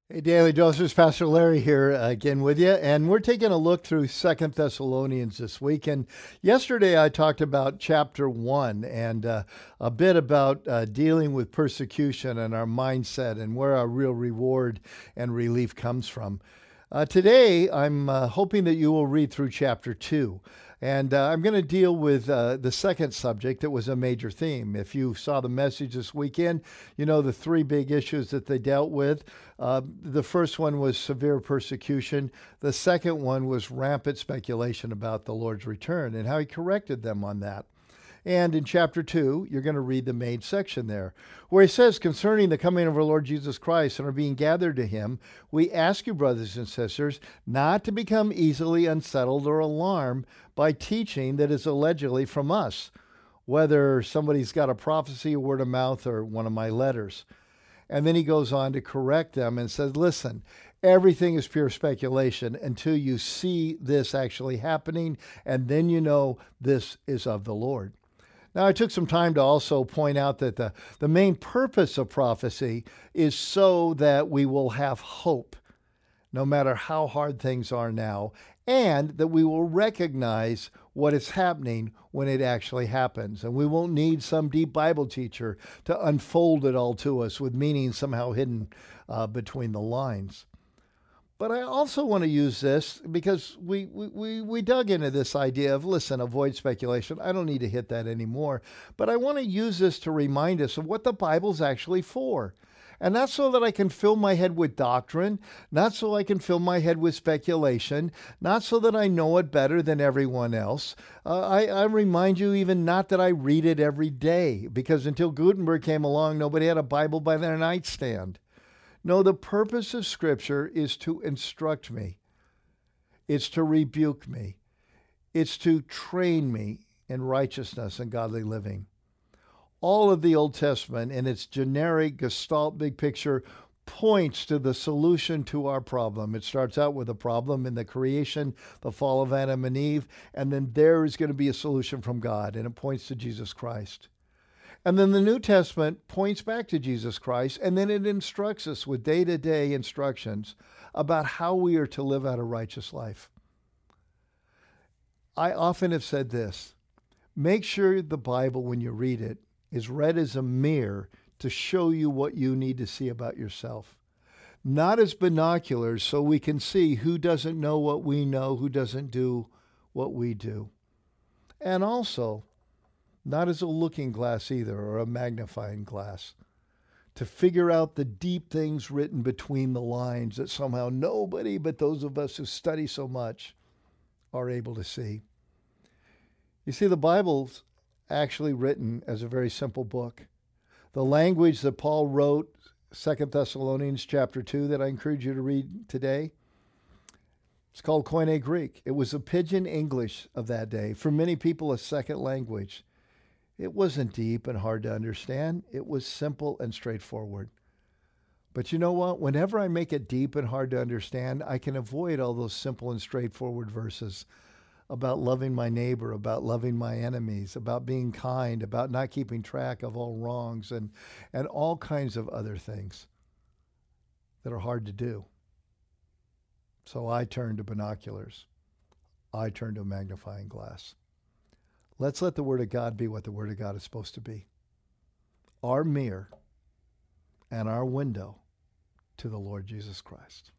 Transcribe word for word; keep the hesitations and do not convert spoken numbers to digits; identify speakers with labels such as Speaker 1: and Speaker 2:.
Speaker 1: Hey, Daily Doses, Pastor Larry here uh, again with you, and we're taking a look through Second Thessalonians this week. And yesterday I talked about chapter one and uh, a bit about uh, dealing with persecution and our mindset and where our real reward and relief comes from. Uh, today I'm uh, hoping that you will read through chapter two. And uh, I'm going to deal with uh, the second subject that was a major theme. If you saw the message this weekend, you know the three big issues that they dealt with. Uh, the first one was severe persecution. The second one was rampant speculation about the Lord's return and how he corrected them on that. And in chapter two, you're going to read the main section there, where he says, concerning the coming of our Lord Jesus Christ and our being gathered to him, we ask you, brothers and sisters, not to become easily unsettled or alarmed by teaching that is allegedly from us, whether somebody's got a prophecy, a word of mouth, or one of my letters. And then he goes on to correct them and says, listen, everything is pure speculation until you see this actually happening, and then you know this is of the Lord. Now, I took some time to also point out that the, the main purpose of prophecy is so that we will have hope, no matter how hard things are now, and that we will recognize what is happening when it actually happens. And we won't need some deep Bible teacher to unfold it all to us with meaning somehow hidden uh, between the lines. But I also want to use this because we, we, we dug into this idea of, listen, avoid speculation. I don't need to hit that anymore. But I want to use this to remind us of what the Bible's actually for. And not so that I can fill my head with doctrine, not so I can fill my head with speculation, not so that I know it better than everyone else. Uh, I, I remind you even not that I read it every day, because until Gutenberg came along, nobody had a Bible by their nightstand. No, the purpose of Scripture is to instruct me. It's to rebuke me. It's to train me in righteousness and godly living. All of the Old Testament in its generic gestalt big picture points to the solution to our problem. It starts out with a problem in the creation, the fall of Adam and Eve, and then there is going to be a solution from God, and it points to Jesus Christ. And then the New Testament points back to Jesus Christ, and then it instructs us with day-to-day instructions about how we are to live out a righteous life. I often have said this: make sure the Bible, when you read it, is read as a mirror to show you what you need to see about yourself. Not as binoculars so we can see who doesn't know what we know, who doesn't do what we do. And also, not as a looking glass either, or a magnifying glass, to figure out the deep things written between the lines that somehow nobody but those of us who study so much are able to see. You see, the Bible's actually written as a very simple book. The language that Paul wrote, Second Thessalonians chapter two, that I encourage you to read today, it's called Koine Greek. It was the pidgin English of that day. For many people, a second language. It wasn't deep and hard to understand. It was simple and straightforward. But you know what? Whenever I make it deep and hard to understand, I can avoid all those simple and straightforward verses about loving my neighbor, about loving my enemies, about being kind, about not keeping track of all wrongs, and, and all kinds of other things that are hard to do. So I turn to binoculars. I turn to a magnifying glass. Let's let the Word of God be what the Word of God is supposed to be. Our mirror and our window to the Lord Jesus Christ.